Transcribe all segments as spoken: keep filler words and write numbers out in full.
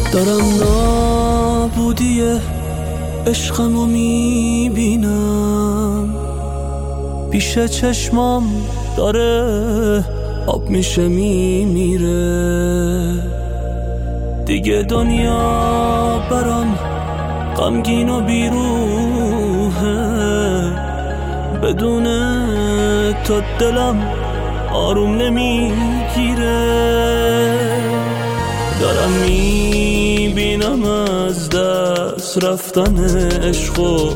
دارم نابودی عشقمو میبینم، پیش چشمام داره آب میشه میمیره. دیگه دنیا برام غمگین و بیروحه، بدون تو دلم آروم نمیگیره. دارم میبینم از دست رفتن عشقو،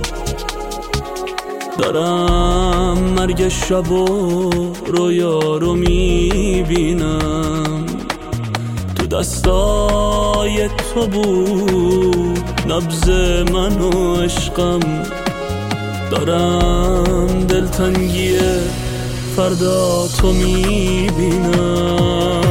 دارم مرگ شب و رویا رو میبینم. تو دستای تو بود نبض من و عشقم، دارم دلتنگی فردا تو میبینم.